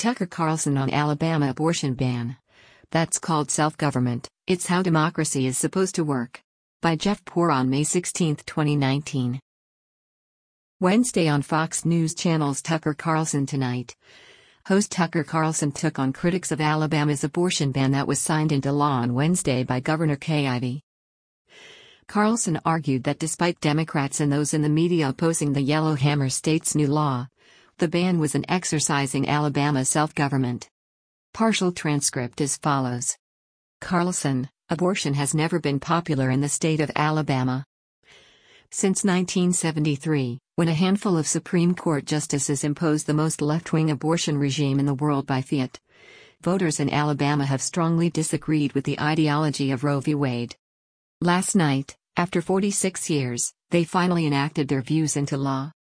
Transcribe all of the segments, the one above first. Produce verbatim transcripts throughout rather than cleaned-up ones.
Tucker Carlson on Alabama abortion ban. That's called self-government. It's how democracy is supposed to work. By Jeff Poor on May sixteenth, twenty nineteen. Wednesday on Fox News Channel's Tucker Carlson Tonight. Host Tucker Carlson took on critics of Alabama's abortion ban that was signed into law on Wednesday by Governor Kay Ivey. Carlson argued that despite Democrats and those in the media opposing the Yellowhammer State's new law, the ban was an exercise in Alabama's self-government. Partial transcript as follows. Carlson, abortion has never been popular in the state of Alabama. Since nineteen seventy-three, when a handful of Supreme Court justices imposed the most left-wing abortion regime in the world by fiat, voters in Alabama have strongly disagreed with the ideology of Roe v. Wade. Last night, after forty-six years, they finally enacted their views into law.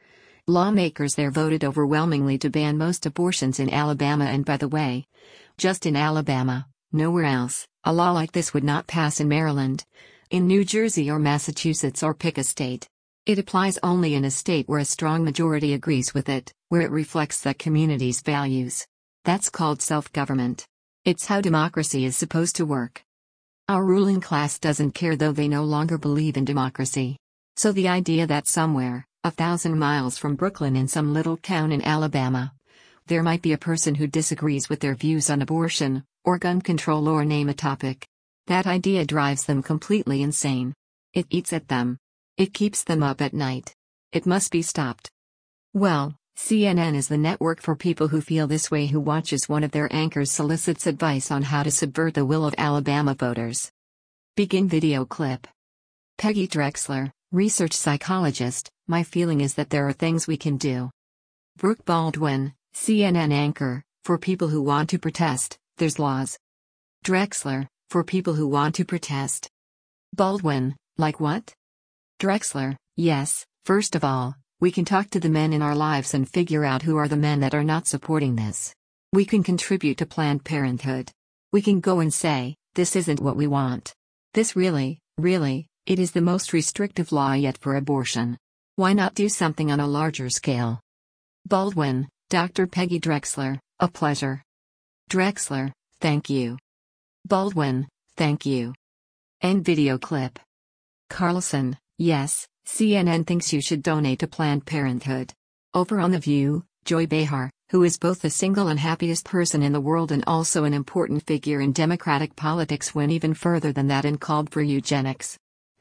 Lawmakers there voted overwhelmingly to ban most abortions in Alabama, and by the way, just in Alabama, nowhere else. A law like this would not pass in Maryland, in New Jersey or Massachusetts, or pick a state. It applies only in a state where a strong majority agrees with it, where it reflects that community's values. That's called self-government. It's how democracy is supposed to work. Our ruling class doesn't care, though they no longer believe in democracy. So the idea that somewhere, a thousand miles from Brooklyn in some little town in Alabama, there might be a person who disagrees with their views on abortion, or gun control, or name a topic. That idea drives them completely insane. It eats at them. It keeps them up at night. It must be stopped. Well, C N N is the network for people who feel this way, who watches one of their anchors solicits advice on how to subvert the will of Alabama voters. Begin video clip. Peggy Drexler, research psychologist, my feeling is that there are things we can do. Brooke Baldwin, C N N anchor, for people who want to protest, there's laws. Drexler, for people who want to protest. Baldwin, like what? Drexler, yes, first of all, we can talk to the men in our lives and figure out who are the men that are not supporting this. We can contribute to Planned Parenthood. We can go and say, this isn't what we want. This really, really, it is the most restrictive law yet for abortion. Why not do something on a larger scale? Baldwin, Doctor Peggy Drexler, a pleasure. Drexler, thank you. Baldwin, thank you. End video clip. Carlson, yes, C N N thinks you should donate to Planned Parenthood. Over on The View, Joy Behar, who is both the single and happiest person in the world and also an important figure in Democratic politics, went even further than that and called for eugenics.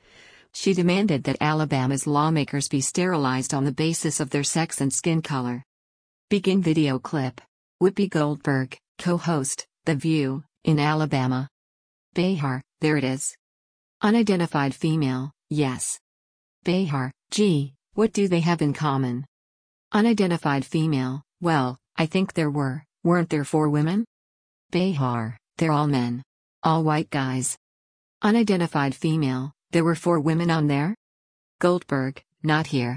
She demanded that Alabama's lawmakers be sterilized on the basis of their sex and skin color. Begin video clip. Whoopi Goldberg, co-host, The View, in Alabama. Behar, there it is. Unidentified female, yes. Behar, gee, what do they have in common? Unidentified female, well, I think there were, weren't there four women? Behar, they're all men. All white guys. Unidentified female, there were four women on there? Goldberg, not here.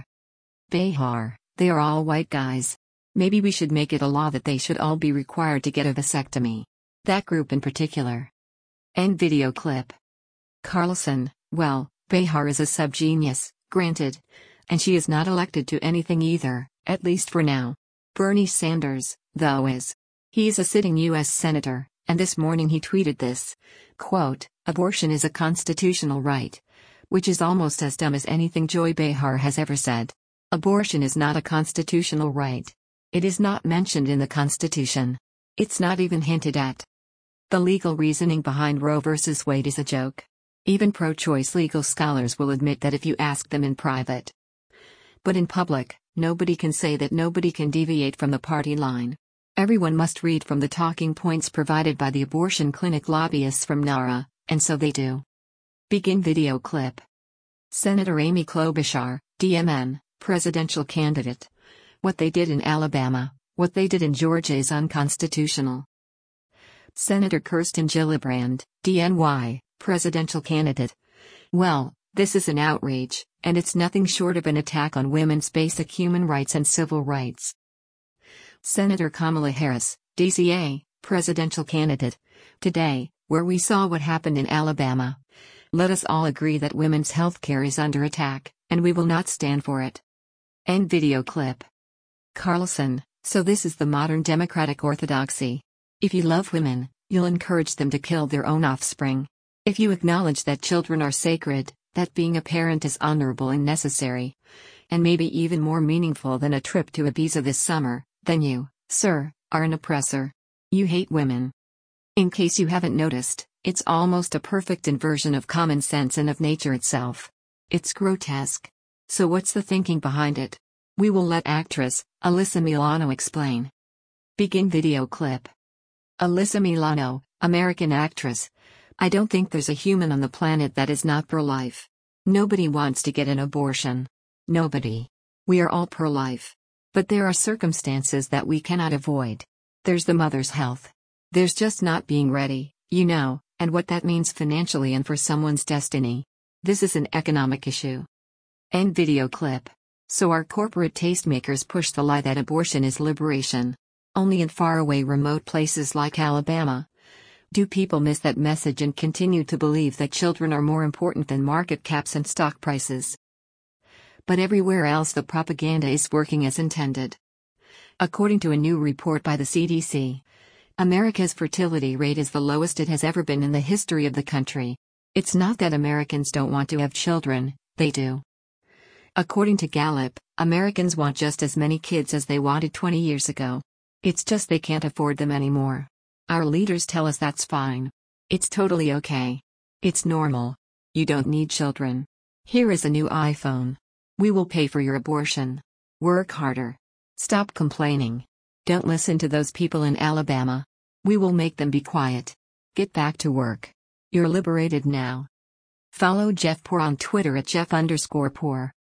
Behar, they are all white guys. Maybe we should make it a law that they should all be required to get a vasectomy. That group in particular. End video clip. Carlson, well, Behar is a subgenius, granted. And she is not elected to anything either, at least for now. Bernie Sanders, though, is. He's a sitting U S senator, and this morning he tweeted this, quote, abortion is a constitutional right. Which is almost as dumb as anything Joy Behar has ever said. Abortion is not a constitutional right. It is not mentioned in the Constitution. It's not even hinted at. The legal reasoning behind Roe versus Wade is a joke. Even pro-choice legal scholars will admit that if you ask them in private. But in public, nobody can say that nobody can deviate from the party line. Everyone must read from the talking points provided by the abortion clinic lobbyists from NARA, and so they do. Begin video clip. Senator Amy Klobuchar, D M N, presidential candidate. What they did in Alabama, what they did in Georgia is unconstitutional. Senator Kirsten Gillibrand, D N Y, presidential candidate. Well, this is an outrage, and it's nothing short of an attack on women's basic human rights and civil rights. Senator Kamala Harris, D C A, presidential candidate. Today, where we saw what happened in Alabama. Let us all agree that women's health care is under attack, and we will not stand for it. End video clip. Carlson, So this is the modern democratic orthodoxy. If you love women, you'll encourage them to kill their own offspring. If you acknowledge that children are sacred, that being a parent is honorable and necessary, and maybe even more meaningful than a trip to Ibiza this summer, then you, sir, are an oppressor. You hate women. In case you haven't noticed, it's almost a perfect inversion of common sense and of nature itself. It's grotesque. So what's the thinking behind it? We will let actress, Alyssa Milano explain. Begin video clip. Alyssa Milano, American actress. I don't think there's a human on the planet that is not pro-life. Nobody wants to get an abortion. Nobody. We are all pro-life. But there are circumstances that we cannot avoid. There's the mother's health. There's just not being ready, you know, and what that means financially and for someone's destiny. This is an economic issue. End video clip. So our corporate tastemakers push the lie that abortion is liberation. Only in faraway remote places like Alabama do people miss that message and continue to believe that children are more important than market caps and stock prices. But everywhere else the propaganda is working as intended. According to a new report by the C D C, America's fertility rate is the lowest it has ever been in the history of the country. It's not that Americans don't want to have children, they do. According to Gallup, Americans want just as many kids as they wanted twenty years ago. It's just they can't afford them anymore. Our leaders tell us that's fine. It's totally okay. It's normal. You don't need children. Here is a new iPhone. We will pay for your abortion. Work harder. Stop complaining. Don't listen to those people in Alabama. We will make them be quiet. Get back to work. You're liberated now. Follow Jeff Poor on Twitter at Jeff underscore Poor.